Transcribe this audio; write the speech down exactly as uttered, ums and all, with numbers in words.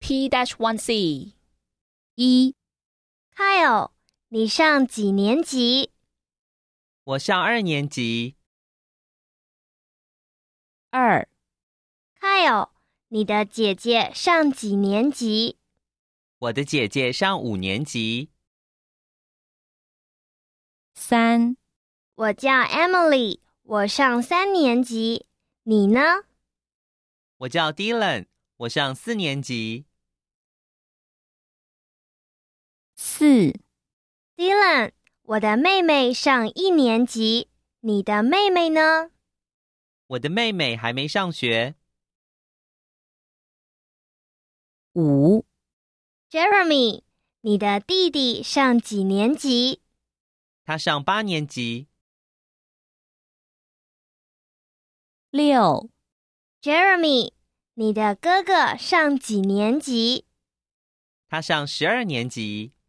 T 一 C 一、 Kyle， 你上几年级？ 我上二年级。 二、 Kyle， 你的姐姐上几年级？ 我的姐姐上五年级。 三、 我叫 Emily， 我上三年级。你呢？ 我叫 Dylan， 我上四年级。 四、 Dylan， 我的妹妹上一年级。你的妹妹呢？ 我的妹妹还没上学。 五、 Jeremy， 你的弟弟上几年级？ 他上八年级。 六、 Jeremy， 你的哥哥上几年级？ 他上十二年级。